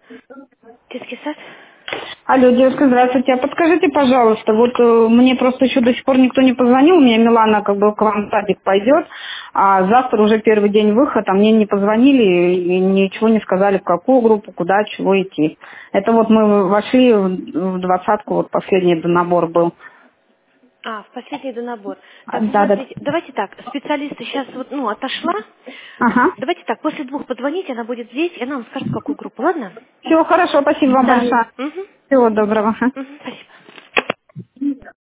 Детский сад? Алло, девушка, здравствуйте. А подскажите, пожалуйста, вот мне просто еще до сих пор никто не позвонил, у меня Милана как бы к вам в садик пойдет, а завтра уже первый день выхода, мне не позвонили и ничего не сказали, в какую группу, куда, чего идти. Это вот мы вошли в двадцатку, вот последний набор был. А, в последний набор. Так, Да, да. смотрите, давайте так, специалиста сейчас вот, отошла. Ага. Давайте так, после 2 позвоните, она будет здесь, и она вам скажет, в какую группу, ладно? Все, хорошо, спасибо вам Да. большое. Угу. Всего доброго. Ага. Угу. Спасибо.